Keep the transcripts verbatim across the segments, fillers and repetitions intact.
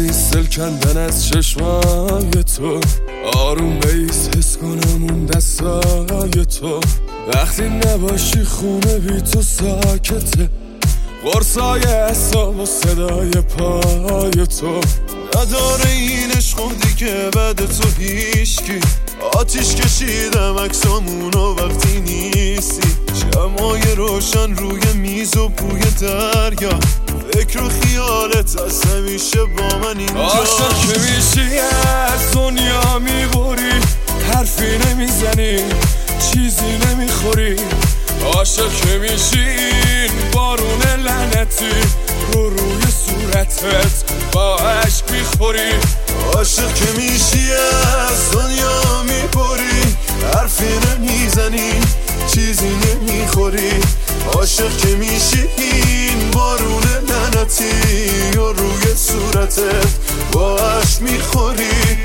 نیست دل کندن از چشمای تو، آروم بیس حس کنم اون دستای تو. وقتی نباشی خونه بی تو ساکته، قرصای اعصاب و صدای پای تو. نداره این عشق دیگه بعد تو هیشکی، آتیش کشیدم عکسامونو وقتی نیستی. شمای روشن روی میز و بوی دریا، فکر و خیالت از همیشه با من اینجا. عاشق که میشی از دنیا میبری، حرفی نمیزنی چیزی نمیخوری. عاشق که میشی این بارون لعنتی رو روی صورتت با عشق میخوری. عاشق که میشی از دنیا میبری، حرفی نمیزنی چیزی نمیخوری. عاشق که میشی این بارون لعنتی رو روی صورتت با عشق میخوری.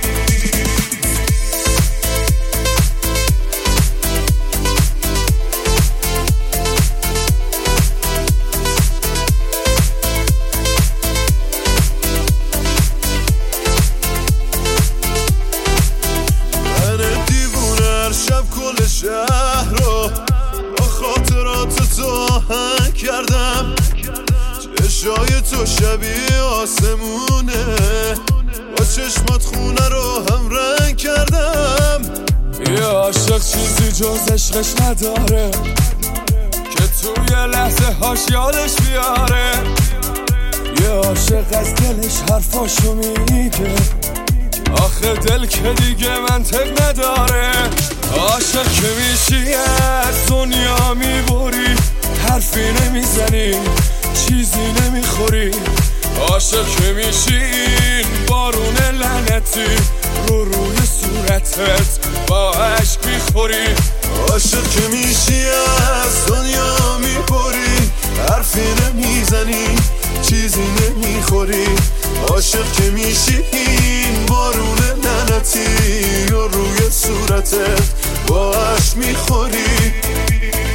کل شهر رو با خاطرات تو آهنگ کردم، چشای تو شبیه آسمونه، با چشمات خونه رو هم رنگ کردم. یه عاشق چیزی جز عشقش نداره که توی لحظه هاش یادش بیاره. یه عاشق از دلش حرفاشو میگه، آخه دل که دیگه منطق نداره. عاشق که میشی از دنیا میبری، حرفی نمیزنی چیزی نمیخوری. عاشق که میشی این بارون لعنتی رو روی صورتت با عشق میخوری. عاشق که میشی از دنیا میبری، حرفی نمیزنی چیزی نمیخوری. عاشق که میشی این بارون لعنتی رو روی صورتت با عشق میخوری.